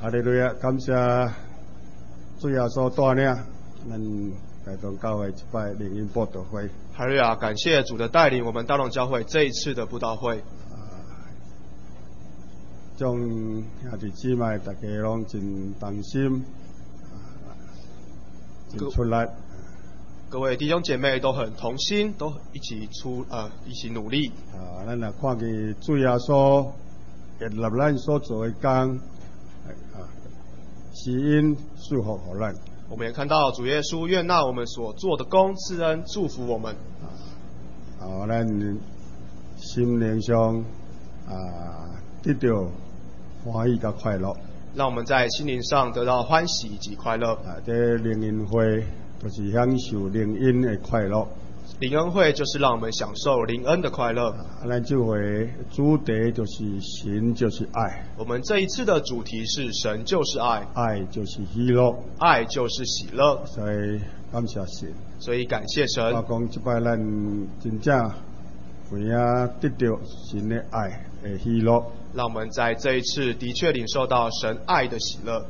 哈利路亚！感谢主耶稣带领，咱台东教会一摆灵音布道会。 哈利路亚！感谢主的带领，我们大同教会这一次的布道会。 将兄弟姊妹大家拢真同心，真出力。 各位弟兄姐妹都很同心，都一起努力。 咱若看见主耶稣建立咱所做的工，施恩祝福给咱。 我们也看到主耶稣悦纳我们所做的工，赐恩祝福我们。 咱心灵上得到欢喜甲快乐。 让我们在心灵上得到欢喜以及快乐。 这灵恩会就是享受灵恩的快乐。 灵恩会就是让我们享受灵恩的快乐。 咱这回主题就是神就是爱。 我们这一次的主题是神就是爱， 爱就是喜乐， 爱就是喜乐。 所以感谢神。 所以感谢神。 我讲这摆咱真正有影得到神的爱的喜乐。 让我们在这一次的确领受到神爱的喜乐。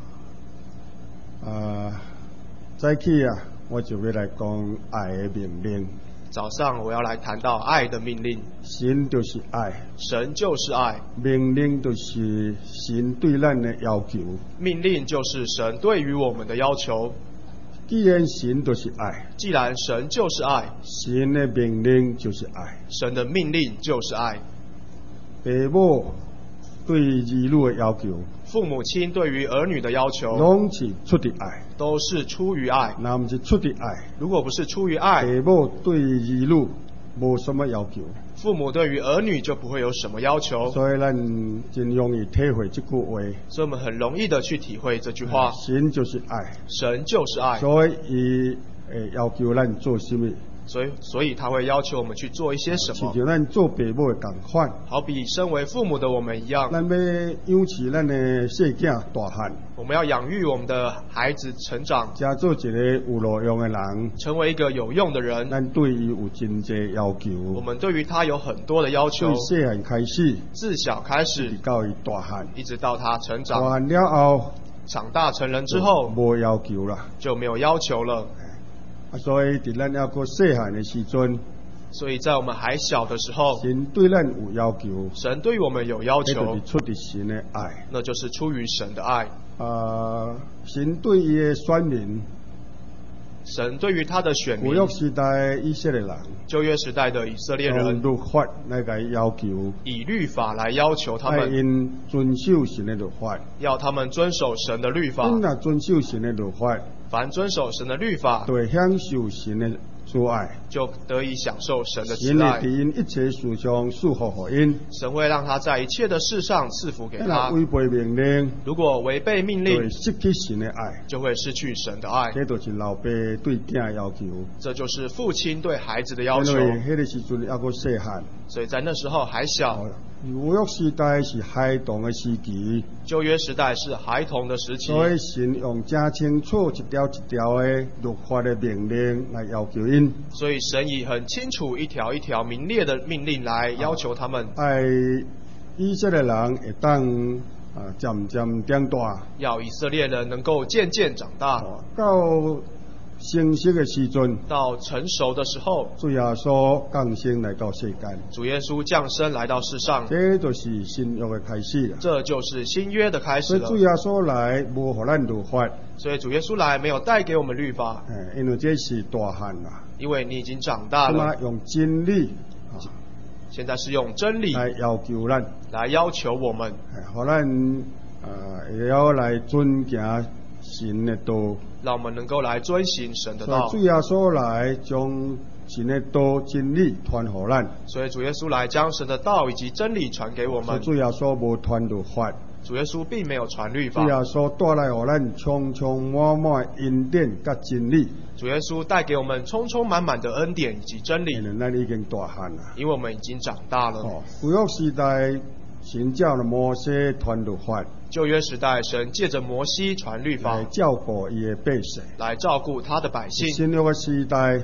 早起我就要来讲爱的命令。 早上我要来谈到爱的命令。 神就是爱， 神就是爱。 命令就是神对咱的要求。 命令就是神对于我们的要求。 既然神就是爱， 既然神就是爱， 神的命令就是爱。 神的命令就是爱。 父母对儿女的要求， 父母亲对于儿女的要求， 拢是出于爱， 都是出于爱。 那不是出于爱， 如果不是出于爱， 父母对儿女无什么要求， 父母对于儿女就不会有什么要求。 所以咱真容易体会这句话。 所以我们很容易的去体会这句话。 神就是爱， 神就是爱。 所以伊要求咱做什么？ 所以他会要求我们去做一些什么， 就咱做父母的同款， 好比身为父母的我们一样。 咱要养起咱的小囝大汉， 我们要养育我们的孩子成长， 加做一个有路用的人， 成为一个有用的人。 咱对伊有真侪要求， 我们对于他有很多的要求。 从细汉开始， 自小开始， 到伊大汉， 一直到他成长。 大汉了后， 长大成人之后， 无要求了， 就没有要求了。 所以在咱还个细汉的时阵， 所以在我们还小的时候， 神对咱有要求， 神对于我们有要求， 那就是出于神的爱， 那就是出于神的爱。 神对伊的选民， 神对于他的选民， 旧约时代以色列人， 旧约时代的以色列人， 用律法来个要求， 以律法来要求他们， 因遵守神的律法， 要他们遵守神的律法。 若遵守神的律法， 凡遵守神的律法， 对享受神的慈爱， 就得以享受神的慈神爱。 会伫因一切事上祝福给因， 神会让他在一切的事上赐福给他。 违背命令， 如果违背命令， 会失去神的爱， 就会失去神的爱。 这就是老爸对囝要求， 这就是父亲对孩子的要求。 因为迄个时阵还个细汉， 所以在那时候还小。 旧约时代是孩童的时期， 旧约时代是孩童的时期， 所以神用真清楚一条一条的律法的命令来要求因。 所以神以很清楚一条一条明列的命令来要求他们。 以色列人会当渐渐长大， 要以色列人能够渐渐长大， 到成熟的时阵， 到成熟的时候， 主耶稣降生来到世间， 主耶稣降生来到世上， 这就是新约的开始了。 这就是新约的开始了。 所以主耶稣来无给咱律法， 所以主耶稣来没有带给我们律法， 因为这是大汉啦， 因为你已经长大了。 用真理， 现在是用真理来要求咱， 来要求我们， 给咱也要来遵行神的道， 让我们能够来遵行神的道。 所以主耶稣来将神的道真理传给咱， 所以主耶稣来将神的道以及真理传给我们。 主耶稣无传律法， 主耶稣并没有传律法。 主耶稣带来给咱充充满满恩典甲真理。 主耶稣带给我们充充满满的恩典以及真理。 咱已经大汉了， 因为我们已经长大了。 旧约时代神叫了摩西传律法。 旧约时代，神借着摩西传律法， 来照顾伊的百姓， 来照顾他的百姓。 新约的时代，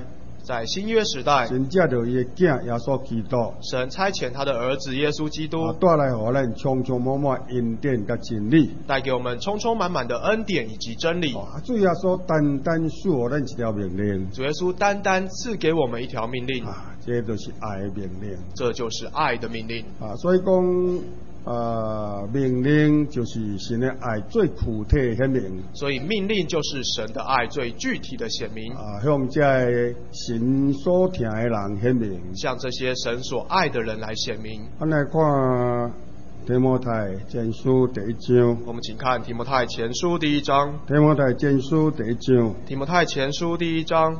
在新约时代， 神借着伊的囝耶稣基督， 神差遣他的儿子耶稣基督， 带来互咱充充满满恩典甲真理， 带给我们充充满满的恩典以及真理。 主耶稣单单赐予咱一条命令， 主耶稣单单赐给我们一条命令， 这就是爱的命令， 这就是爱的命令。 所以讲。命令就是神的爱最具体显明， 所以命令就是神的爱最具体的显明。 向这神所疼的人显明， 向这些神所爱的人来显明。 我们来看提摩太前书第1章。 我们请看提摩太前书第1章。 提摩太前书第1章。 提摩太前书第1章。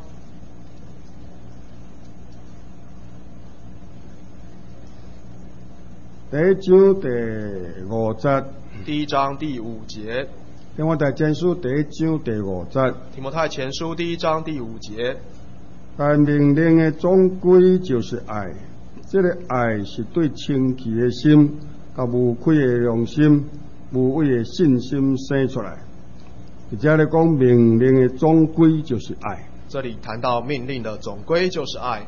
第1章第5節。 第1章第5節。 提摩太前書第1章第5節。 提摩太前書第1章第5節。 但命令的總歸就是愛，這個愛是對清奇的心、甲無愧的良心、無畏的信心生出來。而且咧講命令的總歸就是愛。 這裡談到命令的總歸就是愛。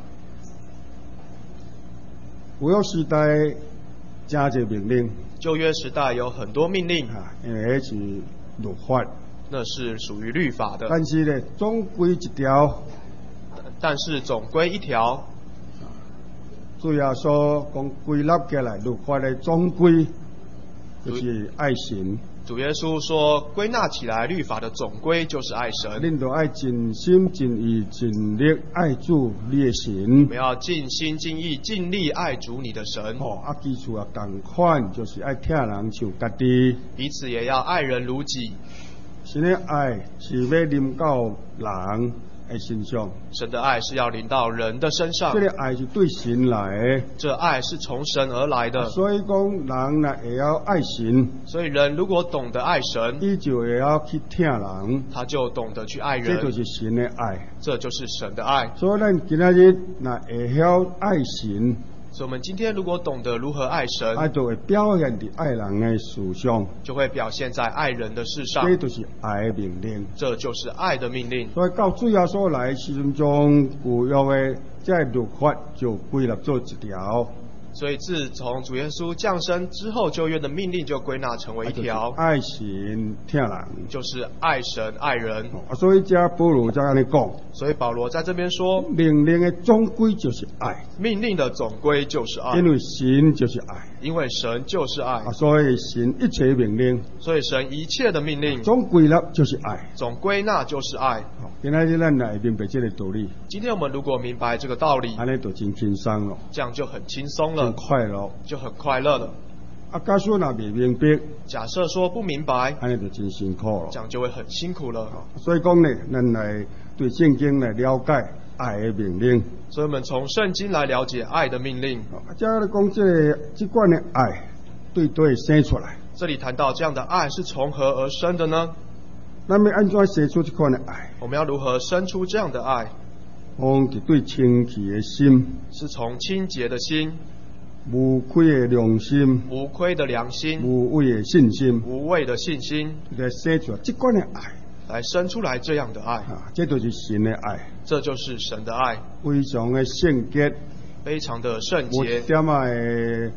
舊約時代真濟命令， 舊約時代有很多命令， 因為那是律法， 那是屬於律法的。 但是呢，總歸一條。 但是總歸一條， 主耶穌講歸納起來，律法的總歸就是愛神。 主耶穌說，歸納起來，律法的總歸就是愛神。 恁就愛盡心、盡意、盡力愛主你的神。 我們要盡心、盡意、盡力愛主你的神。 基礎也同款，就是愛疼人像家己。 彼此也要愛人如己。 神的愛是要臨到人的身上， 神的愛是要臨到人的身上。 這個愛是對神來的， 這愛是從神而來的。 所以講人呢也要愛神， 所以人如果懂得愛神， 他就也要去疼人， 他就懂得去愛人。 這就是神的愛， 這就是神的愛。 所以咱今仔日若會曉愛神。 所以我們今天如果懂得如何愛神， 就會表現在愛人的事上， 就會表現在愛人的事上。 這就是愛的命令， 這就是愛的命令。 所以到主耶穌來時陣中，舊約的這律法就歸納做一條。 所以自從主耶穌降生之後，舊約的命令就歸納成為一條， 愛神疼人， 就是愛神愛人。 所以這保羅才這樣講。 所以保羅在這邊說， 命令的總歸就是愛， 命令的總歸就是愛， 因為神就是愛， 因為神就是愛， 所以神一切命令， 所以神一切的命令總歸納就是愛， 總歸納就是愛。 今天咱來明白這個道理。 今天我們如果明白這個道理， 這樣就真輕鬆了， 這樣就很輕鬆了， 很快樂， 就很快樂了。 假設若未明白， 假設說不明白， 這樣就真辛苦了， 這樣就會很辛苦了。 所以講呢，咱來對聖經來了解愛的命令。 所以我們從聖經來了解愛的命令。 這講這款的愛對對生出來。 這裡談到這樣的愛是從何而生的呢？ 那麼安怎生出這款的愛？ 我們要如何生出這樣的愛？ 是對清潔的心， 是從清潔的心， 無愧的良心， 無愧的良心， 無畏的信心， 無畏的信心， 來生出這款的愛， 來生出來這樣的愛。 這就是神的愛， 這就是神的愛， 非常的聖潔， 非常的聖潔， 無點的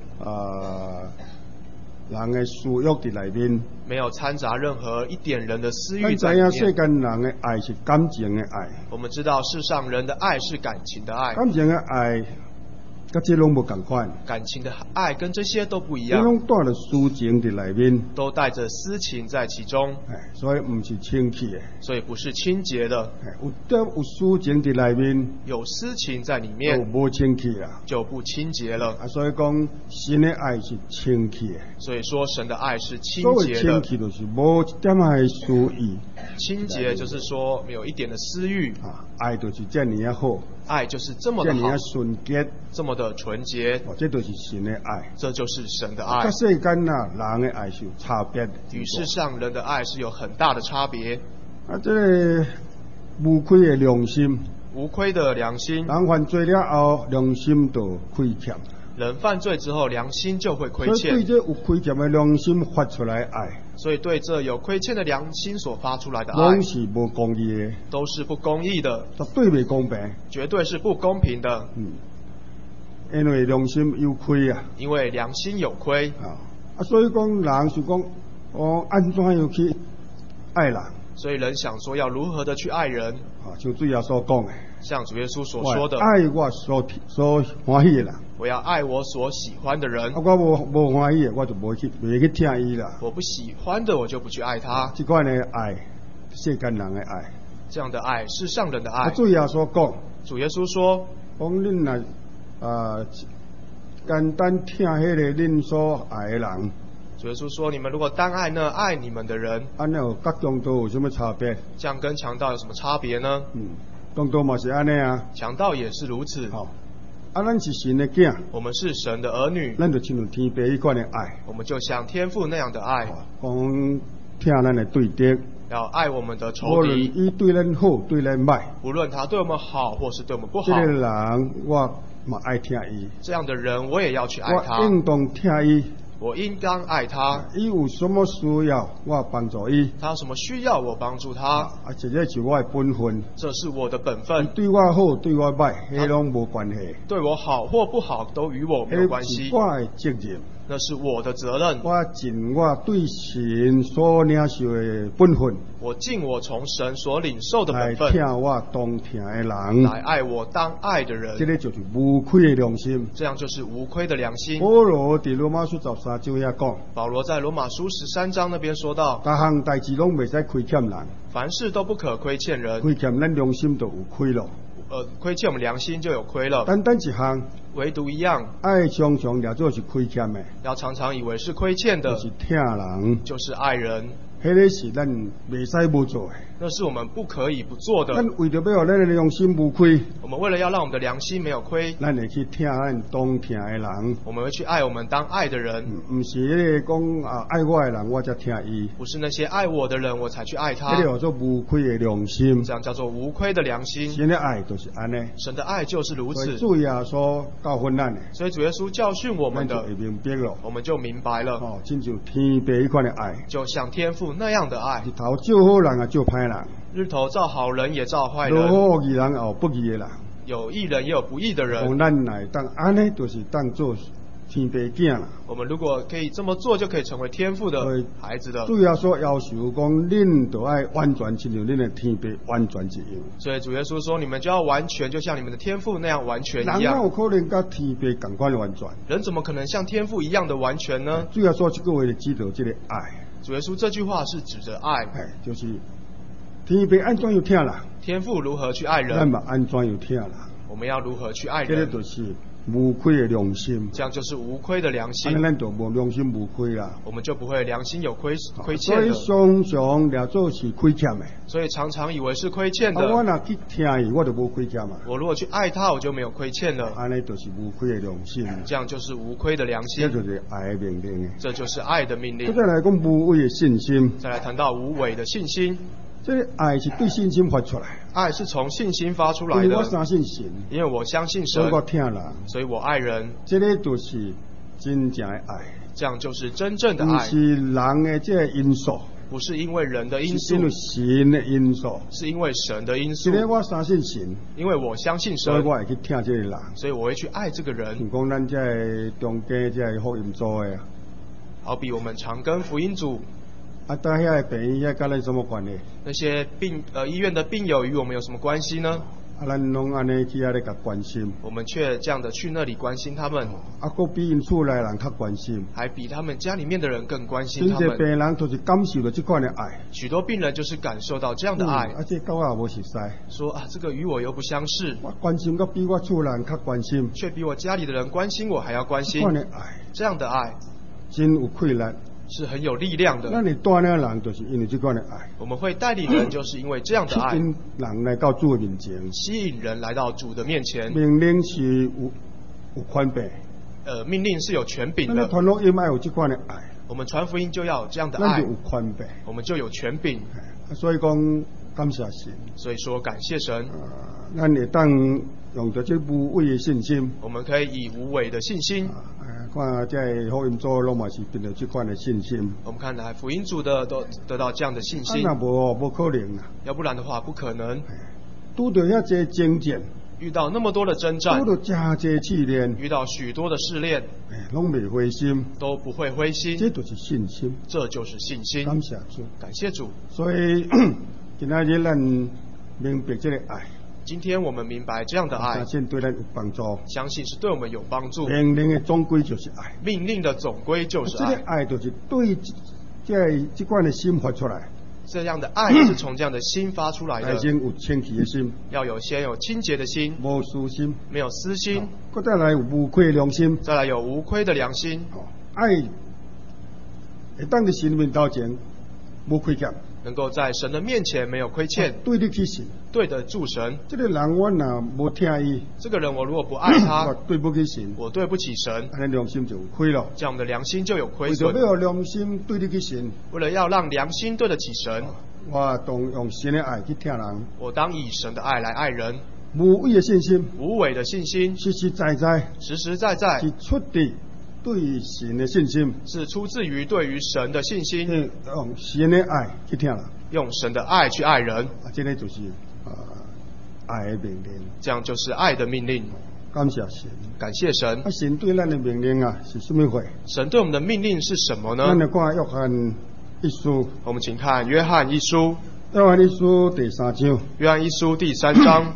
人的私欲在裡面， 沒有摻雜任何一點人的私欲在裡面。世間人的愛是感情的愛， 我們知道世上人的愛是感情的愛， 感情的愛跟這攏無同款， 感情的愛跟這些都不一樣， 攏帶着私情在裡面， 都帶着私情在其中， 所以不是清潔的， 所以不是清潔的。 有私情在裡面， 有私情在裡面， 就不清潔啦， 就不清潔了。 所以講神的愛是清潔的， 所以說神的愛是清潔的。所謂清潔就是無一點的私意， 清潔就是說沒有一點的私欲。 愛就是這麼好， 愛就是這麼的好， 這麼純潔，這麼的純潔， 這就是神的愛， 這就是神的愛。 世間人的愛是有差別的， 與世上人的愛是有很大的差別。 這個無愧的良心， 無愧的良心， 人犯罪了後，良心就虧欠。 人犯罪之後，良心就會虧欠。 所以對這有虧欠的良心發出來愛， 所以对这有亏欠的良心所发出来的爱拢，是无公义的， 都是不公义的， 绝对袂公平。 绝对是不公平的。 因为良心有亏啊， 因为良心有亏所以讲人是讲，安怎样去爱人？ 所以人想说要如何的去爱人， 像主耶稣所讲的， 像主耶稣所说的， 爱我所欢喜的人。 我要爱我所喜欢的人， 我无欢喜的，我就袂去听伊啦。 我不喜欢的，我就不去爱他。 这款的爱，世间人的爱， 这样的爱是上人的爱。 主耶稣讲， 主耶稣说， 讲恁若简单听迄个恁所爱的人， 主耶稣说，你们如果单爱那爱你们的人， 安尼有甲强盗有什么差别？ 这样跟强盗有什么差别呢？ 强盗嘛是安尼啊， 强盗也是如此。 咱是神的囝， 我们是神的儿女， 咱就亲像天父迄款的爱， 我们就像天父那样的爱， 讲听咱的对敌， 要爱我们的仇无论敌， 伊对咱好对咱歹， 无论他对我们好或是对我们不好， 这个人我嘛爱听伊， 这样的人我也要去爱他， 我应当听伊。 我应当爱他。 伊有什么需要，我帮助伊。 他有什么需要，我帮助他。 这个是我的本分。 这是我的本分。 对我好，对我歹，迄拢无关系。 对我好或不好，都与我没有关系。 是我的责任。 那是我的责任。 我尽我对神所领受的本分。 我尽我从神所领受的本分。 来听我当听的人。 来爱我当爱的人。 这个就是无亏的良心。 这样就是无亏的良心。 保罗在罗马书13章也讲。 保罗在罗马书13章那边说到， 各项代志拢袂使亏欠人。 凡事都不可亏欠人。 亏欠咱良心就有亏了。 亏欠我们良心就有亏了。 单单一项， 唯独一样， 爱常常了做是亏欠的， 要常常以为是亏欠的， 就是听人， 就是爱人。 迄个是咱袂使无做的， 那是我们不可以不做的。 咱为着要让咱的良心无亏， 我们为了要让我们的良心没有亏， 咱会去听咱当听的人， 我们会去爱我们当爱的人。 不是迄个讲爱我的人我才听伊， 不是那些爱我的人我才去爱他。 这叫做无亏的良心， 这样叫做无亏的良心。 神的爱就是安尼， 神的爱就是如此。 主耶稣教训咱的， 所以主耶稣教训我们的， 就会明白了， 我们就明白了。 亲像天父迄款的爱， 就像天父那样的爱。 日头照好人也照歹人， 日头照好人也照坏人。 有好义人也有不义的人， 有义人也有不义的人。 咱来当安尼，就是当做天父囝啦。 我们如果可以这么做，就可以成为天父的孩子的。 主耶稣要求讲，恁就爱完全，亲像恁的天父完全一样。 所以主耶稣说，你们就要完全，就像你们的天父那样完全一样。 人哪有可能跟天父同款完全？ 人怎么可能像天父一样的完全呢？ 主耶稣这个话就指导这个爱。 主耶稣这句话是指着爱， 就是天父安怎样听人， 天父如何去爱人， 咱嘛安怎样听人。 我们要如何去爱人？ 这个就是无亏的良心， 这样就是无亏的良心。 咱就无良心无亏啦， 我们就不会良心有亏欠的。 所以常常了做是亏欠的， 所以常常以为是亏欠的。 我若去听伊，我就无亏欠嘛。 我如果去爱他，我就没有亏欠了。 安尼就是无亏的良心， 这样就是无亏的良心。 这就是爱的命令。 这就是爱的命令。 再来讲无伪的信心。 再来谈到无伪的信心。 这个爱是对信心发出来， 爱是从信心发出来的。 因为我相信神， 因为我相信神， 所以我听人， 所以我爱人。 这个就是真正的爱， 这样就是真正的爱， 不是人的这个因素， 不是因为人的因素， 是因为神的因素， 是因为神的因素。 因为我相信神， 因为我相信神， 所以我会去听这个人， 所以我会去爱这个人。 讲咱这个中间这个福音组的， 好比我们长庚福音组。 到遐个病院，遐跟咱什么关系？ 那些医院的病友与我们有什么关系呢？ 咱拢安尼去遐咧甲关心， 我们却这样的去那里关心他们， 佫比因厝内人较关心， 还比他们家里面的人更关心他们。 这病人就是感受到这款的爱， 许多病人就是感受到这样的爱。 这跟我也无熟悉， 说这个与我又不相识。 我关心佫比我厝人较关心， 却比我家里的人关心我还要关心。 这款的爱， 这样的爱， 真有气力。 是很有力量的。 那你带领人，就是因为这款的爱。 我们会带领人，就是因为这样的爱。 吸引人来到主的面前， 吸引人来到主的面前。 命令是有权柄， 命令是有权柄的。 传福音要有这款的爱， 我们传福音就要有这样的爱， 就有权柄， 我们就有权柄。 所以讲感谢神， 所以说感谢神。 咱会当用着这无伪的信心， 我们可以以无伪的信心， 看这福音组拢嘛是凭着这款的信心。 我们看来福音组的都得到这样的信心， 若无可能啦。 要不然的话不可能。 拄着遐济征战， 遇到那么多的征战， 拄着真济试炼， 遇到许多的试炼， 拢未灰心， 都不会灰心。 这就是信心， 这就是信心。 感谢主， 感谢主。 所以今仔日咱明白这个爱。 今天我们明白这样的爱， 相信对咱有帮助。 相信是对我们有帮助。 命令的总归就是爱， 命令的总归就是爱。 这个爱就是对这款的心发出来。 这样的爱是从这样的心发出来的。 先有清洁的心， 要先有清洁的心， 无私心， 没有私心， 再来有无愧的良心， 再来有无愧的良心。 爱会当在神面头前无亏欠。 能够在神的面前没有亏欠， 对得起神， 对得住神。 这个人我若无听伊， 这个人我如果不爱他， 我对不起神， 我对不起神， 那良心就有亏了。 这样我们的良心就有亏损。 为了要良心对得起神， 为了要让良心对得起神， 我当用神的爱去听人， 我当以神的爱来爱人。 无伪的信心， 无伪的信心， 实实在在， 实实在在， 是出自对神的信心， 是出自于对于神的信心， 用神的爱去听人。 用神的爱去爱人， 这个就是爱的命令。 这样就是爱的命令。 感谢神， 感谢神。 神对咱的命令是什么话？ 神对我们的命令是什么呢？ 咱来看约翰一书。 我们请看约翰一书。 约翰一书第3章。 约翰一书第3章。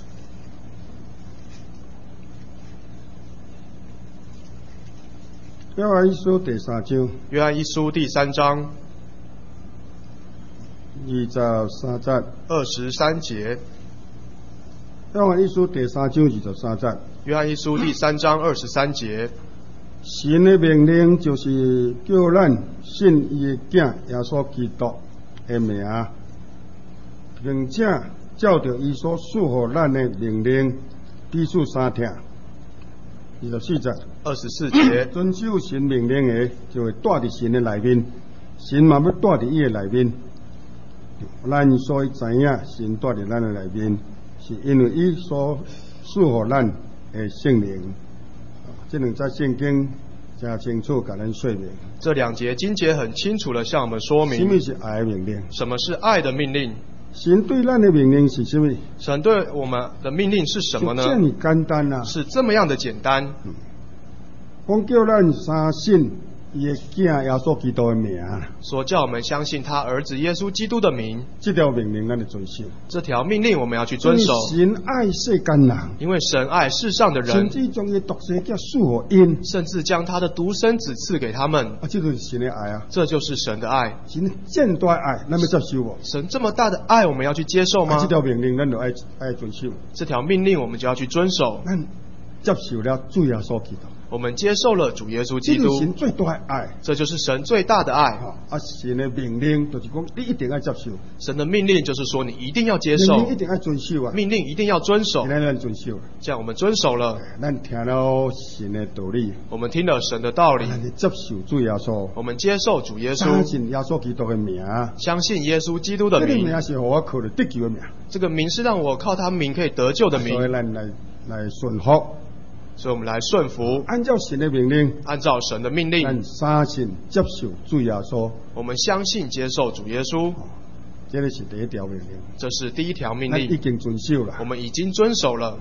约翰一书第3章。 约翰一书第3章。23节。 约翰一书第3章23节。 约翰一书第3章23节。 神的命令就是叫咱信伊的囝耶稣基督的名，并且照着伊所赐予咱的命令，彼此相听。24节。遵守神命令的，就会住伫神的内面，神嘛要住伫伊的内面。咱所以知影神住伫咱的内面，是因为伊所赐予咱的圣灵。这两节圣经真清楚给咱说明。 这2节经节很清楚的向我们说明， 什么是爱的命令？ 什么是爱的命令？ 神对咱的命令是什么？ 神对我们的命令是什么呢？ 是这么简单啊！ 是这么样的简单。 讲叫咱相信伊的囝耶稣基督的名， 说叫我们相信他儿子耶稣基督的名。 这条命令咱得遵守。 这条命令我们要去遵守。 神爱世间人， 因为神爱世上的人， 甚至将伊独生子赐予因， 甚至将他的独生子赐给他们。 这就是神的爱啊！ 这就是神的爱。 神这大爱，咱要接受无？ 神这么大的爱，我们要去接受吗？ 这条命令咱就爱遵守。 这条命令我们就要去遵守。 咱接受了主耶稣基督。 我们接受了主耶稣基督， 这就是神最大的爱， 这就是神最大的爱。 神的命令就是讲，你一定要接受。 神的命令就是说，你一定要接受， 命令一定要遵守啊！ 命令一定要遵守。 咱遵守， 这样我们遵守了。 咱听了神的道理， 我们听了神的道理， 接受主耶稣， 我们接受主耶稣， 相信耶稣基督的名， 相信耶稣基督的名。 这个名是我靠着得救的名， 这个名是让我靠他名可以得救的名。 所以咱来顺服。 所以我们来顺服， 按照神的命令， 按照神的命令， 咱相信接受主耶稣。 我们相信接受主耶稣， 这个是第一条命令。 这是第一条命令， 已经遵守了。 我们已经遵守了。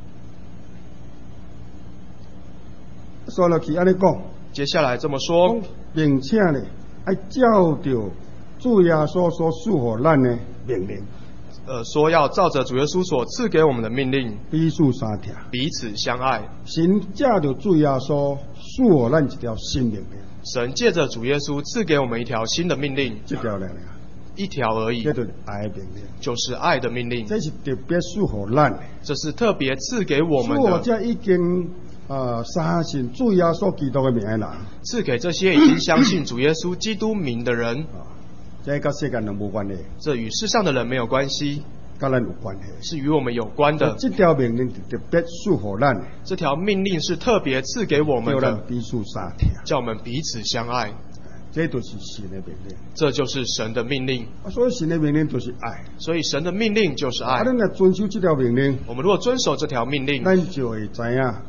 说了去安尼讲， 接下来这么说， 并且呢，要照着主耶稣所赐予咱的命令。 说要照着主耶稣所赐给我们的命令， 彼此相听， 彼此相爱。 神借着主耶稣赐予咱一条新命令。 神借着主耶稣赐给我们一条新的命令， 这条一条而已。 这就是爱的命令， 就是爱的命令。 这是特别赐予咱的， 这是特别赐给我们的。 这已经相信主耶稣基督的名的人， 赐给这些已经相信主耶稣基督名的人。 这跟世界人无关系， 这与世上的人没有关系， 跟咱有关系， 是与我们有关的。 这条命令特别赐予咱的， 这条命令是特别赐给我们的， 叫咱彼此相听， 叫我们彼此相爱。 这就是神的命令， 这就是神的命令。 所以神的命令就是爱， 所以神的命令就是爱。 咱来遵守这条命令， 我们如果遵守这条命令， 咱就会知影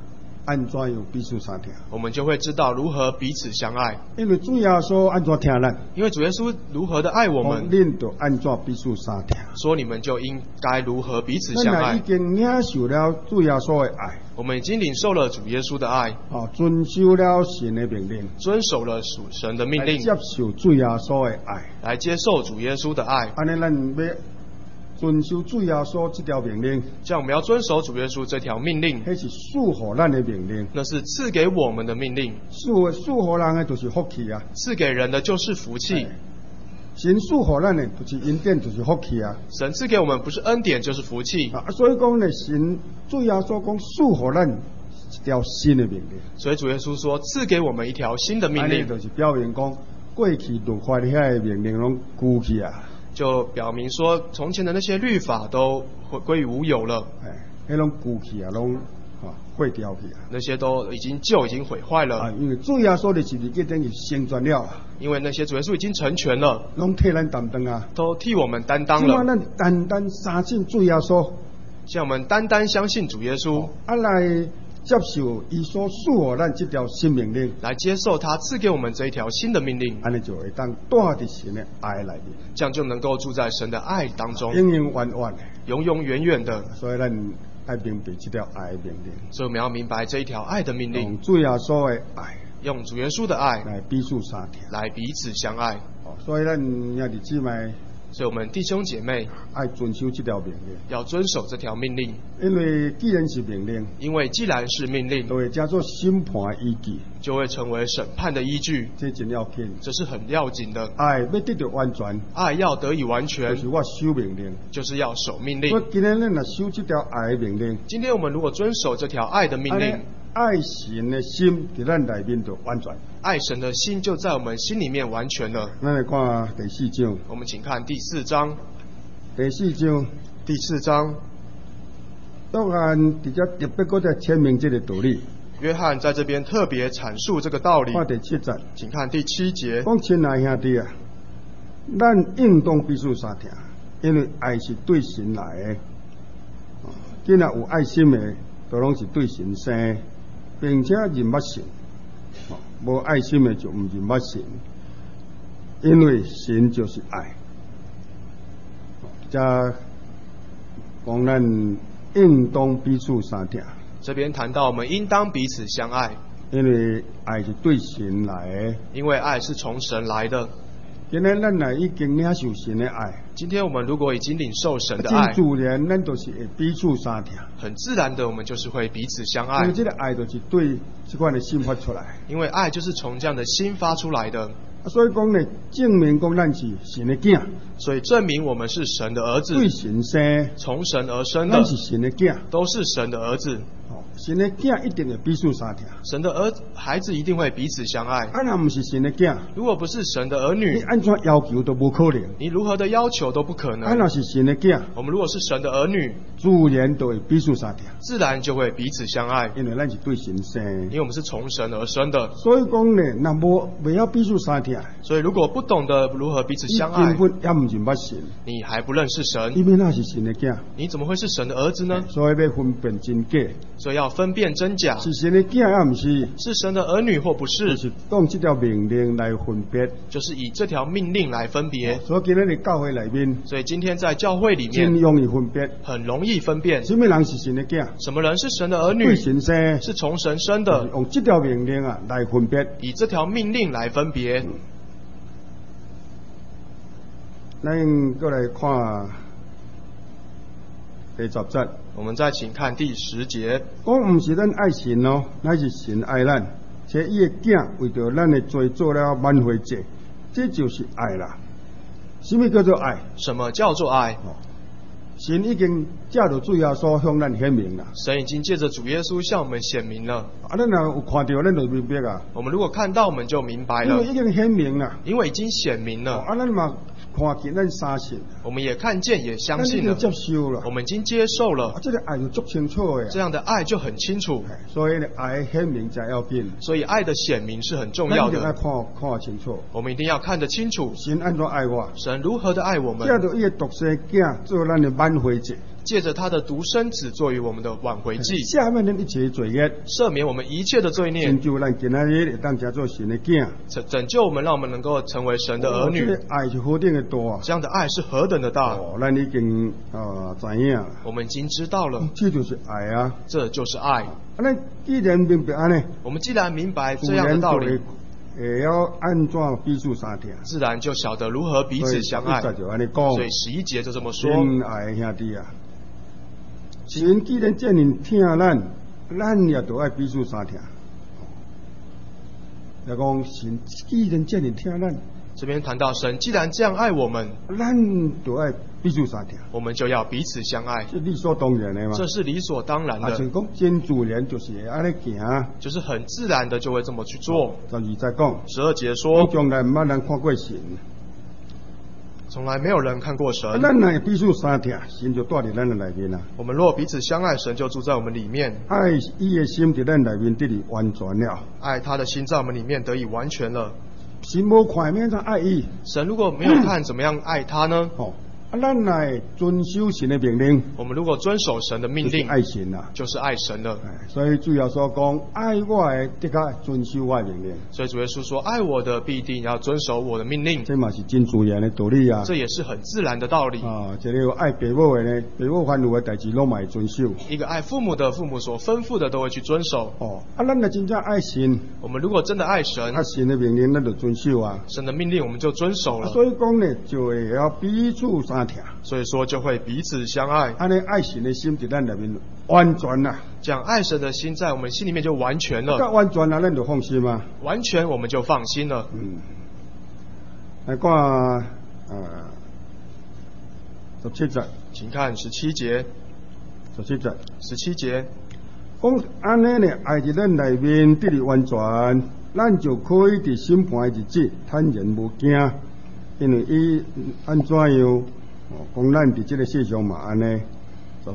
安怎样彼此相听。 我们就会知道如何彼此相爱。 因为主耶稣安怎听咱， 因为主耶稣如何的爱我们， 恁就安怎彼此相听。 说你们就应该如何彼此相爱。 咱已经领受了主耶稣的爱， 我们已经领受了主耶稣的爱， 遵守了神的命令， 遵守了属神的命令， 接受主耶稣的爱， 来接受主耶稣的爱。 安尼咱要遵守主耶稣这条命令， 这样我们要遵守主耶稣这条命令， 那是赐予咱的命令。 那是赐给我们的命令。 赐予人的就是福气啊， 赐给人的就是福气。 神赐予咱的就是恩典，就是福气啊。 神赐给我们不是恩典就是福气。 所以讲呢，神主耶稣讲赐予咱一条新的命令。 所以主耶稣说赐给我们一条新的命令， 就是表明讲过去律法的遐命令拢过去啊。 就表明说，从前的那些律法都归于无有了。 迄拢过去啊，拢毁掉去啊。 那些都已经毁坏了。 因为主耶稣的是已经等于成全了啊。 因为那些主耶稣已经成全了， 拢替咱担当啊， 都替我们担当了。 现在咱单单相信主耶稣， 像我们单单相信主耶稣， 来接受伊所赐予咱这条新命令， 来接受他赐给我们这一条新的命令， 安尼就会当住在神的爱里面， 这样就能够住在神的爱当中， 永永远远的， 永永远远的。 所以咱爱明白这条爱的命令， 所以我们要明白这一条爱的命令， 用主耶稣的爱， 用主耶稣的爱来彼此相听， 来彼此相爱。 所以咱兄弟姊妹， 所以我们弟兄姐妹爱遵守这条命令， 要遵守这条命令。 因为既然是命令， 因为既然是命令， 就会叫做审判依据， 就会成为审判的依据。 这真要紧， 这是很要紧的。 爱要得到完全， 爱要得以完全， 就是我守命令， 就是要守命令。 所以今天咱若守这条爱的命令， 今天我们如果遵守这条爱的命令， 爱神的心在咱里面就完全， 爱神的心就在我们心里面完全了。 咱来看第4章， 我们请看第4章。 第4章， 第4章， 约翰直接特别搁在阐明这个道理。 约翰在这边特别阐述这个道理。 看第7节， 请看第7节。 讲亲爱兄弟啊，咱应当彼此相听，因为爱是对神来的。今日有爱心的，都拢是对神生的，并且认捌神。无爱心的就唔认捌神，因为神就是爱。再讲咱应当彼此相听。 这边谈到我们应当彼此相爱， 因为爱是对神来的， 因为爱是从神来的。 今天咱来已经领受神的爱， 今天我们如果已经领受神的爱， 自然咱就是会彼此相听， 很自然的我们就是会彼此相爱。 因为这个爱就是对这款的心发出来， 因为爱就是从这样的心发出来的。 所以讲呢，证明讲咱是神的囝， 所以证明我们是神的儿子， 对神生， 从神而生的， 咱是神的囝， 都是神的儿子。 神的囝一定会彼此相听， 神的孩子一定会彼此相爱。 若不是神的囝， 如果不是神的儿女， 你安怎要求都不可能， 你如何的要求都不可能。 若是神的囝， 我们如果是神的儿女， 自然都会彼此相听， 自然就会彼此相爱， 因为咱是对神生， 因为我们是从神而生的。 所以讲呢，若未晓彼此相听， 所以如果不懂得如何彼此相爱， 根本也唔认捌神， 你还不认识神， 你要那是神的囝， 你怎么会是神的儿子呢？ 所以要分辨真假， 所以要分辨真假， 是神的囝也唔是， 是神的儿女或不是， 就是用这条命令来分别， 就是以这条命令来分别。 所以今天的教会里面， 所以今天在教会里面真容易分别， 很容易分辨什么人是神的囝， 什么人是神的儿女， 对神生， 是从神生的， 用这条命令啊来分别， 以这条命令来分别。 咱过来看第10节， 我们再请看第10节。 讲唔是咱爱神哦，乃是神爱咱，且伊的囝为着咱的罪做了挽回祭，这就是爱啦。什么叫做爱？ 什么叫做爱？ 神已经借着主耶稣向咱显明啦。 神已经借着主耶稣向我们显明了。 咱若有看到，咱就明白啊。 我们如果看到，我们就明白了。 因为已经显明啦。 因为已经显明了。 咱嘛看见，咱相信。 我们也看见，也相信了。 接受了。 我们已经接受了。 这个爱就足清楚的。 这样的爱就很清楚。 所以呢，爱显明才要紧。 所以爱的显明是很重要的。 咱看清楚。 我们一定要看得清楚。 神安怎爱我？ 神如何的爱我们？ 借着伊的独生囝做咱的挽回者。 借着他的独生子作为我们的挽回祭， 赦免咱一切罪孽， 赦免我们一切的罪孽， 成就咱今仔日会当加做神的囝， 拯救我们，让我们能够成为神的儿女。 这个爱是何等的大， 这样的爱是何等的大， 咱已经知影了， 我们已经知道了， 这就是爱啊！ 这就是爱。 咱既然明白安尼， 我们既然明白这样的道理， 也要按怎彼此相听， 自然就晓得如何彼此相爱。 所以11节就这么说： 亲爱的兄弟啊，神既然这样听咱也都爱彼此相听。来讲神既然这样听咱， 这边谈到神既然这样爱我们， 咱都爱彼此相听， 我们就要彼此相爱， 是理所当然的嘛。 这是理所当然的。 像讲真自然就是会安尼行， 就是很自然的就会这么去做。 12再讲 12节说， 从来没人看过神， 从来没有人看过神。 咱若彼此相听，神就住在咱的内面啦。 我们若彼此相爱，神就住在我们里面。 爱伊的心在咱内面得以完全了， 爱他的心在我们里面得以完全了。 神无看免怎爱伊， 神如果没有看怎么样爱他呢？ 咱来遵守神的命令， 我们如果遵守神的命令， 爱神啦， 就是爱神了。 所以主要说讲，爱我的得个遵守我的命令。 所以主耶稣说，爱我的必定要遵守我的命令。 这嘛是真自然的道理啊！ 这也是很自然的道理啊。这个爱父母的呢，父母吩咐的代志，拢嘛会遵守。 一个爱父母的，父母所吩咐的都会去遵守。 咱若真正爱神， 我们如果真的爱神， 神的命令咱就遵守啊。 神的命令我们就遵守了。 所以讲呢，就会要彼此相听。 所以说就会彼此相爱。 安尼爱神的心在咱里面完全啦。 这样爱神的心在我们心里面就完全了。 完全了，咱就放心嘛。 完全我们就放心了。 来看17节， 请看17节。17节， 讲安尼呢，爱在咱内面得以完全，咱就可以伫审判的日子坦然无惊，因为伊安怎样？讲咱伫这个世上嘛安尼，就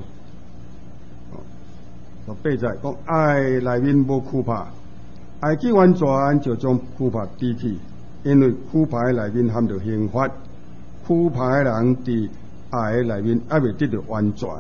8节讲爱内面无惧怕，爱去完全就将惧怕抵去，因为惧怕的内面含着刑罚，惧怕的人伫爱的内面还未得到完全。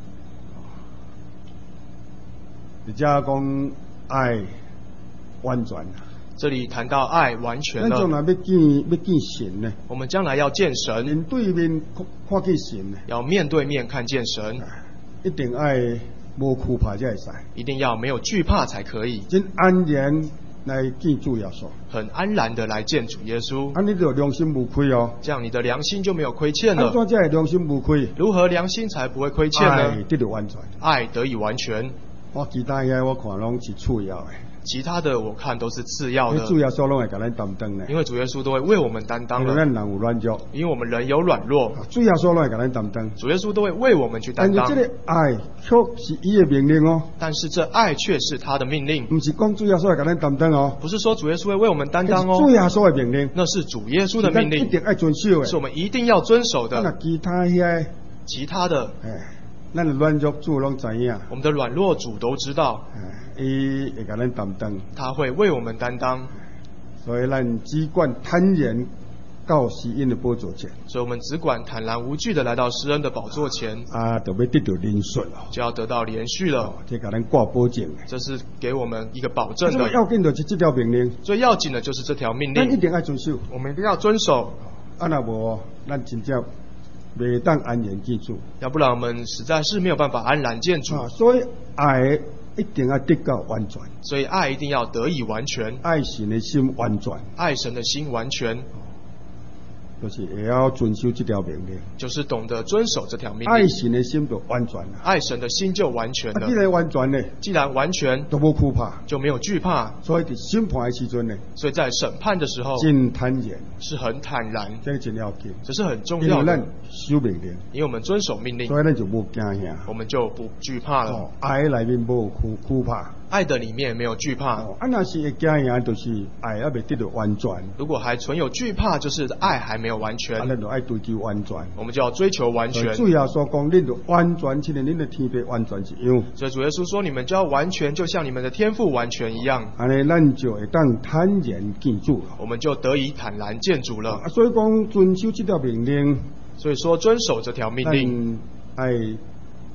而且讲爱完全。 这里谈到爱完全了。 咱将来要见神呢？ 我们将来要见神， 面对面看见神呢？ 要面对面看见神， 一定爱无惧怕才会使， 一定要没有惧怕才可以。 真安然来见主耶稣， 很安然的来见主耶稣。 你就良心无亏哦。 这样你的良心就没有亏欠了。 安怎才会良心无亏？ 如何良心才不会亏欠呢？ 爱得到完全， 爱得以完全。 我其他遐我看拢是次要的。 其他的我看都是次要的， 主耶稣拢会给咱担当的， 因为主耶稣都会为我们担当的。 因为咱人有软弱， 因为我们人有软弱， 主耶稣拢会给咱担当。 主耶稣都会为我们去担当。 但是这个爱却是伊的命令哦。 但是这爱却是他的命令， 不是讲主耶稣会给咱担当哦。 不是说主耶稣会为我们担当哦。 主耶稣的命令， 那是主耶稣的命令， 一定爱遵守的， 是我们一定要遵守的。 那其他的，咱的软弱主拢知影， 我们的软弱主都知道， 伊会给咱担当， 他会为我们担当， 所以咱只管坦然到施恩的宝座前， 所以我们只管坦然无惧的来到施恩的宝座前， 就要得到连续了， 就要得到连续了， 这给咱挂保证， 这是给我们一个保证的。 要紧的是这条命令， 最要紧的就是这条命令， 咱一定要遵守， 我们一定要遵守。 若无，咱真正袂当安然见主， 要不然我们实在是没有办法安然见主。 所以爱一定要得到完全， 所以爱一定要得以完全， 爱神的心完全， 爱神的心完全， 就是也要遵守这条命令， 就是懂得遵守这条命令。 爱神的心就完全了， 爱神的心就完全了。 既然完全呢， 既然完全， 都无惧怕， 就没有惧怕。 所以在审判的时阵呢， 所以在审判的时候， 真坦然， 是很坦然， 这个真要紧， 这是很重要的。 因为咱守命令， 因为我们遵守命令， 所以咱就无惊吓， 我们就不惧怕了。 爱内面无惧怕， 爱的里面没有惧怕。 若是会惊吓，就是爱还未得到完全。 如果还存有惧怕，就是爱还没有完全。 咱就爱追求完全， 我们就要追求完全。 主耶稣讲，恁就完全，像恁的天父完全一样。 所以主耶稣说，你们就要完全，就像你们的天父完全一样。 安尼，咱就会当坦然见主了。 我们就得以坦然见主了。 所以讲，遵守这条命令。 所以说，遵守这条命令， 爱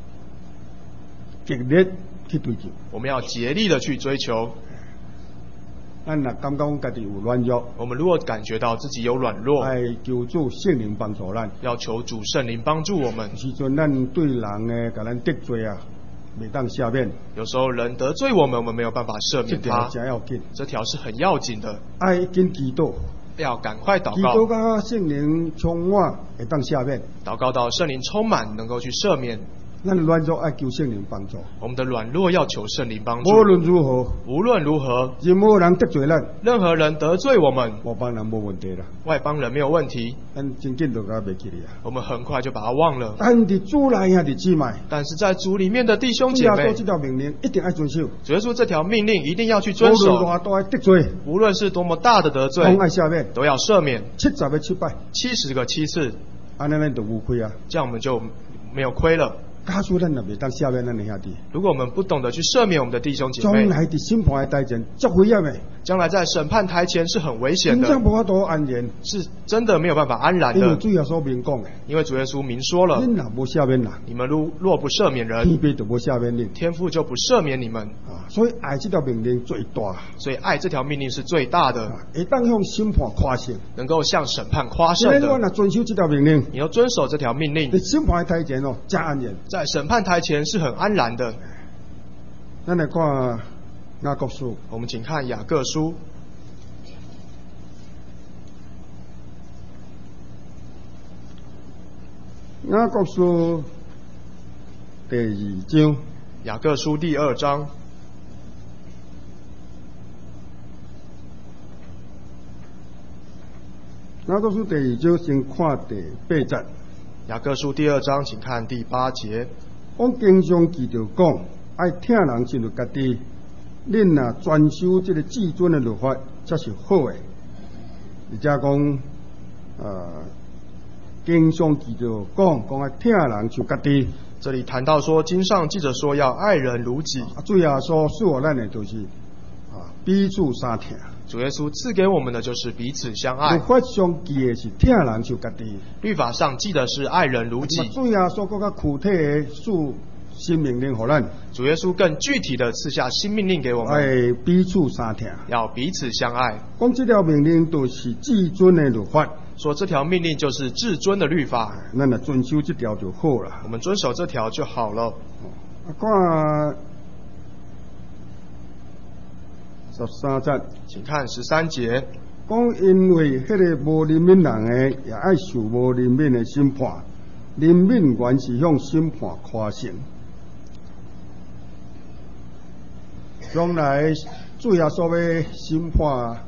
极力去追求。 我们要竭力的去追求。 咱若感觉讲家己有软弱， 我们如果感觉到自己有软弱， 爱求主圣灵帮助咱。 要求主圣灵帮助我们。 时阵咱对人呢，甲咱得罪啊，袂当赦免。 有时候人得罪我们，我们没有办法赦免他。 这条真要紧， 这条是很要紧的。 爱紧祈祷， 要赶快祷祈祷告， 甲圣灵充满，会当赦免。 祷告到圣灵充满，能够去赦免。 咱软弱爱求圣灵帮助。 我们的软弱要求圣灵帮助。 无论如何， 无论如何， 任何人得罪咱， 任何人得罪我们， 外邦人无问题啦。 外邦人没有问题， 咱真紧就甲袂记哩啊。 我们很快就把它忘了。 但伫主内兄弟姊妹， 但是在主里面的弟兄姐妹， 这条命令一定要遵守。 主耶稣这条命令一定要去遵守。 无论多大得罪， 无论是多么大的得罪， 都爱赦免， 都要赦免。 70个7拜 ，70个7次， 安尼咱就无亏啊。 这样我们就没有亏了。 假使咱若袂当赦免咱的兄弟， 如果我们不懂得去赦免我们的弟兄姐妹， 将来伫审判的台前足危险的， 将来在审判台前是很危险的， 真正无法度安然， 是真的没有办法安然的。 因为主耶稣明讲的， 因为主耶稣明说了， 恁若无赦免人， 你们若不赦免人， 天父就无赦免恁， 天父就不赦免你们。 啊，所以爱这条命令最大， 所以爱这条命令是最大的， 会当向审判夸胜， 能够向审判夸胜因为我的。 若遵守这条命令， 你要遵守这条命令， 伫审判的台前哦，真安然。 在审判台前是很安然的。 咱来看雅各书， 我们请看雅各书， 雅各书第2章， 雅各书第2章， 雅各书第2章先看第8节。 雅各书第2章，请看第8节。 我经常记着讲，爱听人进入家己，恁若专守这个至尊的律法，才是好的。而且讲，经常记着讲爱听人像家己。 这里谈到说，经上记着说要爱人如己。 主耶稣赐予咱的就是彼此相听。 主耶稣赐给我们的就是彼此相爱。 律法上记的是听人像家己， 律法上记的是爱人如己。 主耶稣更加具体的赐新命令给咱， 主耶稣更具体的赐下新命令给我们， 爱彼此相听， 要彼此相爱。 讲这条命令就是至尊的律法， 说这条命令就是至尊的律法， 咱若遵守这条就好了。 我们遵守这条就好了。 看13节， 请看13节， 讲因为迄个无怜悯人的，也爱受无怜悯的审判。怜悯原是向审判夸胜。将来主耶稣要审判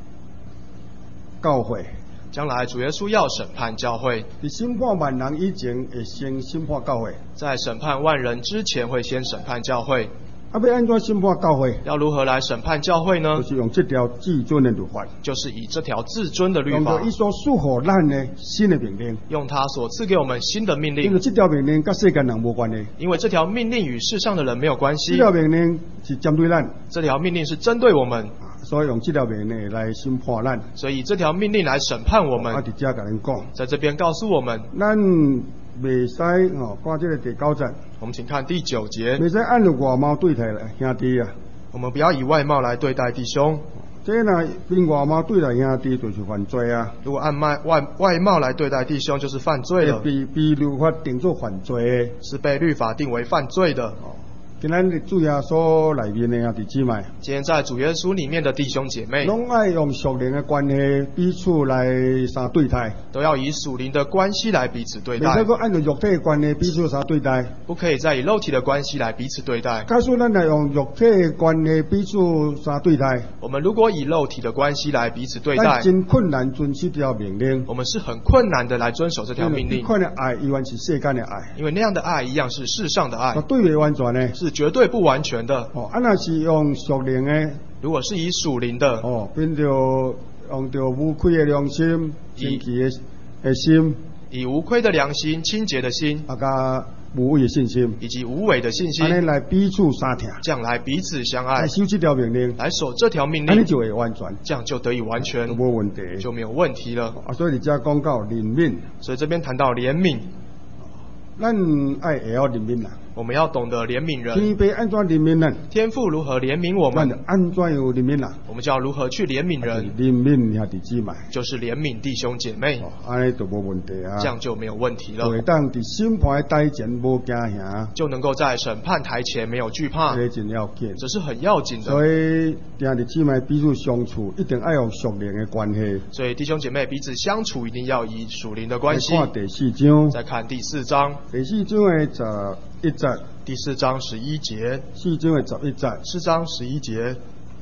教会， 将来主耶稣要审判教会， 伫审判万人以前会先审判教会， 在审判万人之前会先审判教会。 要安怎审判教会？ 要如何来审判教会呢？ 就是用这条至尊的律法， 就是以这条至尊的律法， 用到伊所赐予咱的新的命令， 用他所赐给我们新的命令。 因为这条命令跟世间人无关系， 因为这条命令与世上的人没有关系。 这条命令是针对咱， 这条命令是针对我们， 所以用这条命令来审判咱。 所以这条命令来审判我们。 我伫遮甲恁讲， 在这边告诉我们， 咱袂使看这个第9节。 我们请看第9节， 袂使按照外貌对待兄弟啊！ 我们不要以外貌来对待弟兄。 这若凭外貌对待兄弟，就是犯罪啊！ 如果按外貌来对待弟兄，就是犯罪了， 被律法定做犯罪， 是被律法定为犯罪的。 今咱主耶稣内面的兄弟姊妹， 今天在主耶稣里面的弟兄姐妹， 拢爱用属灵的关系彼此来相对待， 都要以属灵的关系来彼此对待， 袂使说按照肉体的关系彼此相对待， 不可以再以肉体的关系来彼此对待。 假使咱来用肉体的关系彼此相对待， 我们如果以肉体的关系来彼此对待， 咱真困难遵守这条命令。 我们是很困难的来遵守这条命令。 这款的爱，依然是世间的爱， 因为那样的爱一样是世上的爱， 对袂完全的， 是绝对不完全的。 若是用属灵的， 如果是以属灵的， 变着用着无愧的良心、清洁的心， 以无愧的良心、清洁的心， 加无伪的信心， 以及无伪的信心， 安尼来彼此相听， 这样来彼此相爱， 来守这条命令， 来守这条命安尼令， 就会完全， 这样就得以完全， 无问题， 就没有问题了。 所以你遮讲到怜悯， 所以这边谈到怜悯， 咱爱会晓怜悯啦。 我们要懂得怜悯人。 天父安怎怜悯咱？ 天父如何怜悯我咱们， 安怎样怜悯人？ 我们就要如何去怜悯人， 怜悯兄弟姊妹， 就是怜悯弟兄姐妹， 安尼就无问题啊。 这样就没有问题了， 就会当伫审判的台前无惊吓， 就能够在审判台前没有惧怕， 这真要紧。 这是很要紧的。 所以兄弟姊妹彼此相处，一定要用属灵的关系。 所以弟兄姐妹彼此相处，一定要以属灵的关系。 看第4章， 再看第4章， 第4章的11节， 第4章11节 ，4章的11节 ，4章11节。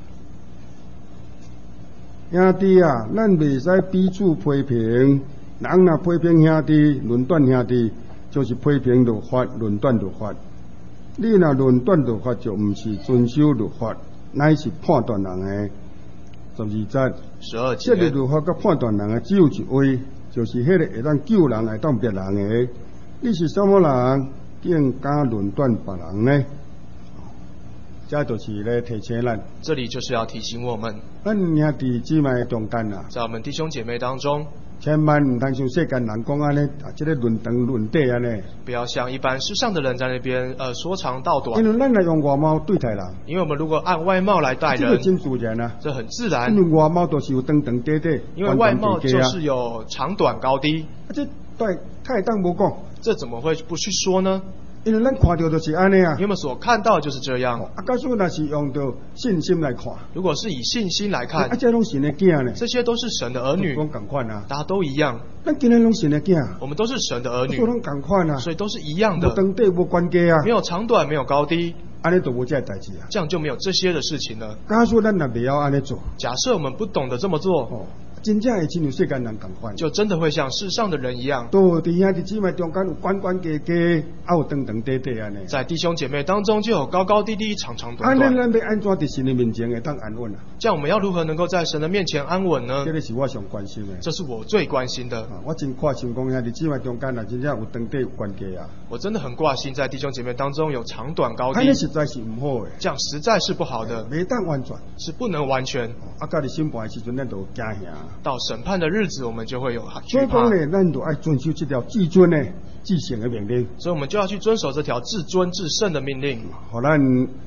兄弟啊，咱袂使彼此批评，人若批评兄弟、论断兄弟，就是批评律法、论断律法。你若论断律法，就毋是遵守律法，乃是判断人的。12节 ，12节。 这个律法甲判断人的只有一位，就是迄个会当救人、会当别人的。你是什么人，竟敢论断别人呢？这就是咧提醒咱。 这里就是要提醒我们， 咱兄弟姊妹中间啊， 在我们弟兄姐妹当中， 千万唔通像世间人讲安尼，这个论长论短安尼。 不要像一般世上的人在那边说长道短。 因为咱来用外貌对待人， 因为我们如果按外貌来待人， 这个真自然啊， 这很自然。 因为外貌都是有长长短短， 因为外貌就是有长短高低。 这对太当无讲， 这怎么会不去说呢？ 因为咱看到就是安尼啊， 因为我们所看到就是这样。 假使若是用到信心来看， 如果是以信心来看， 这拢神的囝呢， 这些都是神的儿女， 都同款啊， 大家都一样。 咱今日拢神的囝， 我们都是神的儿女， 都拢同款啊， 所以都是一样的， 无长短无关系啊， 没有长短，没有高低， 安尼就无这代志啊， 这样就没有这些的事情了。 假使咱若袂晓安尼做， 假设我们不懂得这么做， 真正会亲像世间人同款， 就真的会像世上的人一样。 都伫兄弟姊妹中间有关关家家，有长长短短安尼。 在弟兄姐妹当中就有高高低低、长长短短。 安尼咱要安怎伫神的面前会当安稳啊？ 这样我们要如何能够在神的面前安稳呢？ 这个是我上关心的。 这是我最关心的。 我真挂心讲兄弟姊妹中间啊，真正有长短有关系啊。 我真的很挂心，在弟兄姐妹当中有长短高低。 安尼实在是唔好的。 这样实在是不好的。 袂当完全， 是不能完全。 到伫审判的时阵，咱就惊吓。 到审判的日子，我们就会有惧怕。 所以讲呢，咱就爱遵守这条至尊的、至圣的命令。 所以我们就要去遵守这条至尊至圣的命令， 好咱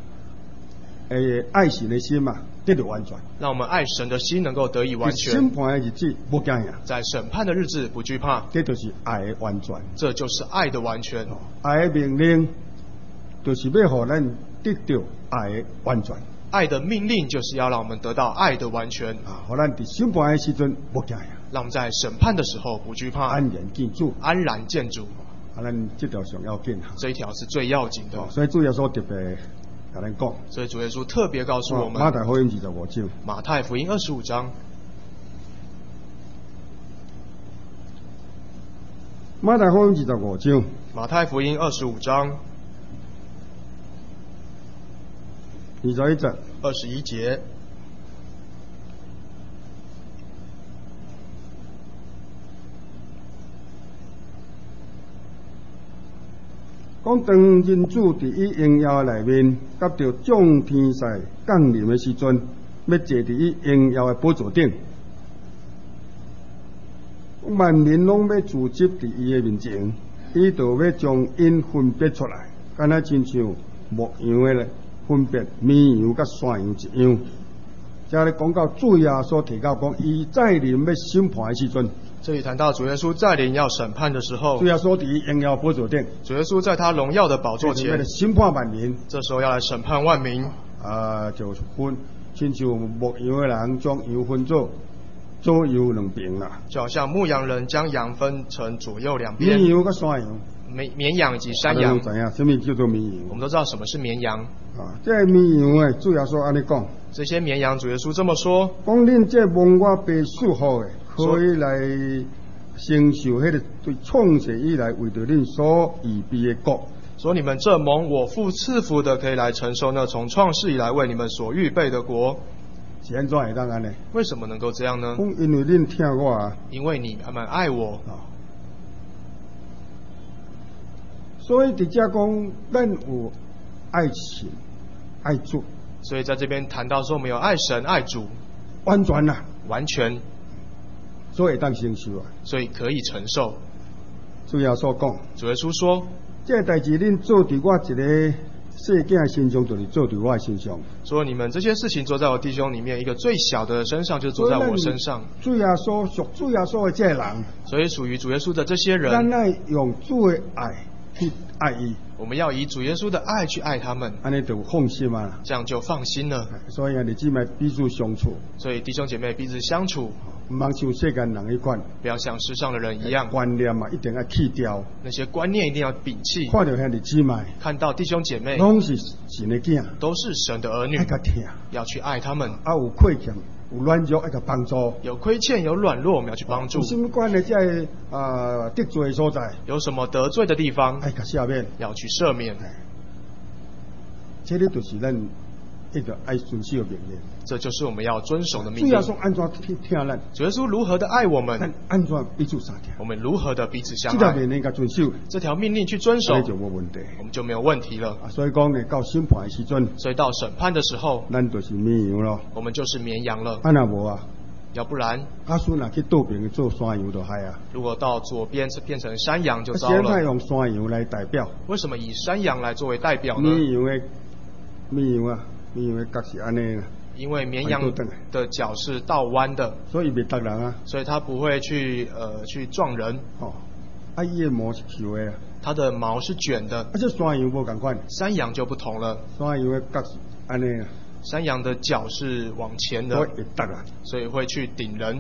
爱神的心嘛，得到完全。 让我们爱神的心能够得以完全。 审判的日子不惊吓， 在审判的日子不惧怕。 这就是爱的完全。 这就是爱的完全。 爱的命令就是要让咱得到爱的完全。 爱的命令就是要让我们得到爱的完全啊！让咱在审判的时阵不惊吓， 让我们在审判的时候不惧怕， 安然见主， 安然见主。 咱这条上要紧， 这一条是最要紧的。 所以主耶稣特别跟咱讲， 所以主耶稣特别告诉我们， 马太福音25章， 马太福音25章， 马太福音25章， 马太福音25章。 21节 ，21节， 讲当人主伫伊荣耀内面，甲着众天使降临的时阵，要坐伫伊荣耀的宝座顶，万民拢要聚集伫伊的面前，伊就要将因分别出来，敢若亲像牧羊的咧。分别绵羊甲山羊一样，这里讲到主耶稣提到讲，伊再临要审判的时阵， 这里谈到主耶稣再临要审判的时候， 主耶稣伫荣耀宝座顶， 主耶稣在他荣耀的宝座前审判万民， 这时候要来审判万民， 就分亲像牧羊的人将羊分左右两边啦， 就好像牧羊人将羊分成左右两边， 绵羊甲山羊。 绵羊以及山羊， 什么叫做绵羊？ 我们都知道什么是绵羊。 这绵羊诶，主耶稣安尼讲。 这些绵羊，主耶稣这么说： 讲恁这蒙我爸赐福诶，可以来承受迄个对创世以来为着恁所预备的国。 说你们这蒙我父赐福的，可以来承受那从创世以来为你们所预备的国。 是安怎会当安尼？ 为什么能够这样呢？ 因为恁听我啊。 因为你们爱我。 所以伫遮讲，咱有爱神、爱主。 所以在这边谈到说，我们有爱神、爱主， 完全啦， 完全， 所以当承受啊， 所以可以承受。 主耶稣讲， 主耶稣说， 这代志恁做伫我一个细囝身上，就是做伫我身上。 说你们这些事情做在我弟兄里面，一个最小的身上，就是做在我身上。 主耶稣属主耶稣的这个人， 所以属于主耶稣的这些人， 咱爱用主的爱去爱伊。 我们要以主耶稣的爱去爱他们， 安尼就放心啊。 这样就放心了。 所以啊，你姊妹彼此相处。 所以弟兄姐妹彼此相处， 唔通像世间人一款， 不要像世上的人一样， 观念啊一定要弃掉， 那些观念一定要摒弃。 看到兄弟姊妹， 看到弟兄姐妹， 拢是神的囝， 都是神的儿女， 爱甲听， 要去爱他们。 啊，有亏欠，有软弱，爱甲帮助。 有亏欠，有软弱，我们要去帮助。 有什么关的这得罪的所在？ 有什么得罪的地方， 爱甲赦免， 要去赦免。 这里就是咱一个爱遵守的命令。 这就是我们要遵守的命令。 主耶稣安怎听咱？ 主耶稣如何的爱我们？ 安怎彼此相听？ 我们如何的彼此相爱？ 这条命令甲遵守， 这条命令去遵守， 就无问题， 我们就没有问题了。 所以讲呢，到审判的时阵， 所以到审判的时候， 咱就是绵羊咯。 我们就是绵羊了。 安那无啊？ 要不然， 阿孙啊去倒边做山羊就害啊。 如果到左边变成山羊就糟了。 现在用山羊来代表。 为什么以山羊来作为代表呢？ 绵羊的角是安尼啦。 因为绵羊的脚是倒弯的， 所以袂打人啊。 所以它不会去撞人。 哦，啊，伊的毛是球的啊。 它的毛是卷的。 这山羊无同款。 山羊就不同了。 山羊的角是安尼啊。 山羊的脚是往前的， 会打人， 所以会去顶人。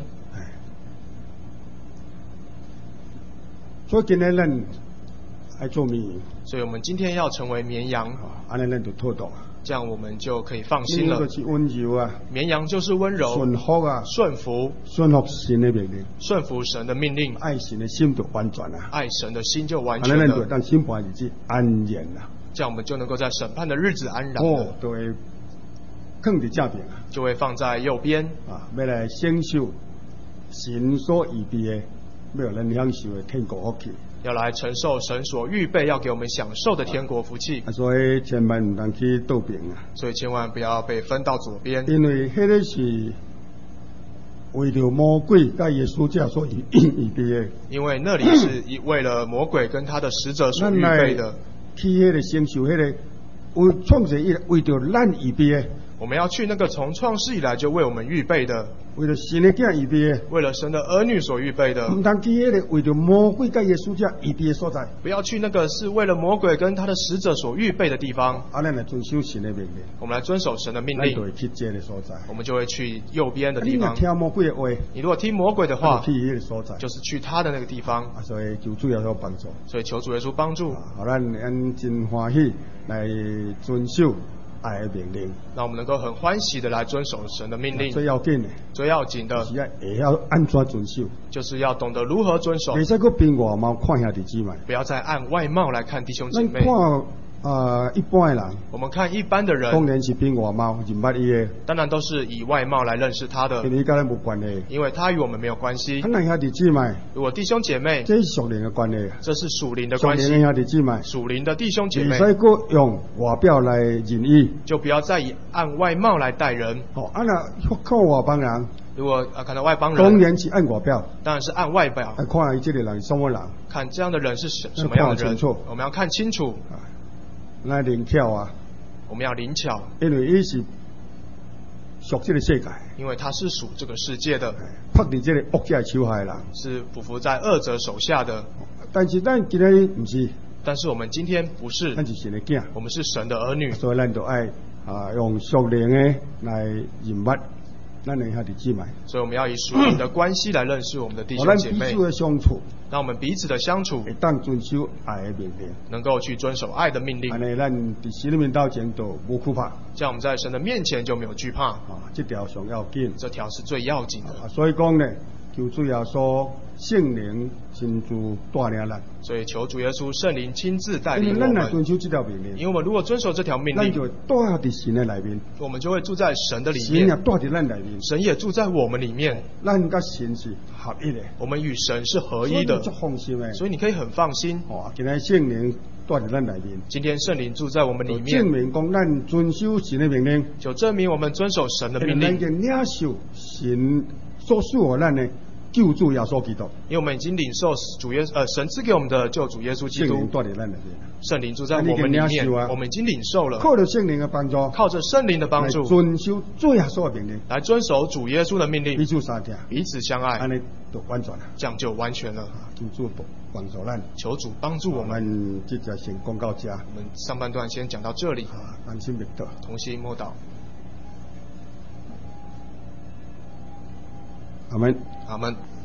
所以今天咱爱做绵羊。 所以我们今天要成为绵羊。 安尼咱就妥当啊。 这样我们就可以放心了。 绵羊就是温柔啊， 绵羊就是温柔、 顺服啊， 顺服神的命令， 顺服神的命令， 爱神的心就完全啊， 爱神的心就完全了。 安尼咱就当审判日子安然啊， 这样我们就能够在审判的日子安然了。都会放在正边啊， 就会放在右边啊，要来享受神所预备的，要咱享受的天国福气。 要来承受神所预备要给我们享受的天国福气， 所以千万唔能去倒边啊！ 所以千万不要被分到左边， 因为迄个是为了魔鬼甲耶稣者所预备的。 因为那里是为了魔鬼跟他的使者所预备的。 去迄个承受迄个为创世以来为着咱预备的。 我们要去那个从创世以来就为我们预备的， 为了神的囝预备的， 为了神的儿女所预备的。 唔通去迄个为着魔鬼甲耶稣者预备的所在， 不要去那个是为了魔鬼跟他的使者所预备的地方。 啊，咱来遵守神的命令， 我们来遵守神的命令， 就会去这个所在， 我们就会去右边的地方。 你听魔鬼的话， 你如果听魔鬼的话， 去迄个所在， 就是去他的那个地方。 所以求主耶稣帮助， 所以求主耶稣帮助， 好，咱真欢喜来遵守爱的命令， 让我们能够很欢喜的来遵守神的命令。 最要紧的， 最要紧的， 也要安怎遵守， 就是要懂得如何遵守。 袂使搁凭外貌看兄弟姊妹， 不要再按外貌来看弟兄姐妹。 一般的人， 我们看一般的人， 当然是凭外貌认捌伊的， 当然都是以外貌来认识他的， 因为跟咱无关系， 因为他与我们没有关系。 咱兄弟姊妹， 如果弟兄姐妹， 这是属灵的关系， 这是属灵的关系。 属灵的兄弟姊妹， 属灵的弟兄姐妹， 袂使搁用外表来认伊， 就不要再以按外貌来待人。 哦，那看外邦人。 如果看到外邦人， 当然是按外表， 当然是按外表。 看这个人是什么人， 看这样的人是什么样的人，我们要看清楚。 那灵巧啊， 我们要灵巧， 因为伊是属这个世界， 因为他是属这个世界的， 拍伫这个恶者手下的人， 是匍匐在恶者手下的。 但是咱今日不是， 但是我们今天不是， 咱是神的囝， 我们是神的儿女， 所以咱就爱用属灵的来认捌咱的兄弟姊妹， 所以我们要以属灵的关系来认识我们的弟兄姐妹， 彼此的相处， 让我们彼此的相处， 当遵守爱的命令， 能够去遵守爱的命令。 安尼咱伫神的面前就无惧怕， 这样我们在神的面前就没有惧怕。 这条上要紧， 这条是最要紧的。 所以讲呢，求主耶稣圣灵亲自带领咱。 所以求主耶稣圣灵亲自带领我们。 因为咱来遵守这条命令， 因为我们如果遵守这条命令， 咱就住在神的里面， 我们就会住在神的里面。 神也住在咱里面， 神也住在我们里面。 咱跟神是合一的， 我们与神是合一的，所以你可以很放心。 今天圣灵住在咱里面， 今天圣灵住在我们里面， 证明讲咱遵守神的命令， 就证明我们遵守神的命令， 能够领受神所赐予咱的救主耶稣基督， 因为我们已经领受神赐给我们的救主耶稣基督圣灵，带在咱里面， 圣灵住在我们里面，我们已经领受了， 靠着圣灵的帮助， 靠着圣灵的帮助， 来遵守主耶稣的命令， 来遵守主耶稣的命令， 彼此相听， 彼此相爱， 安尼就完全了， 这样就完全了。 求主帮助咱， 求主帮助我我们。 们这节先讲到这， 我们上半段先讲到这里， 安心默祷。 同心默祷。 阿门。 阿门。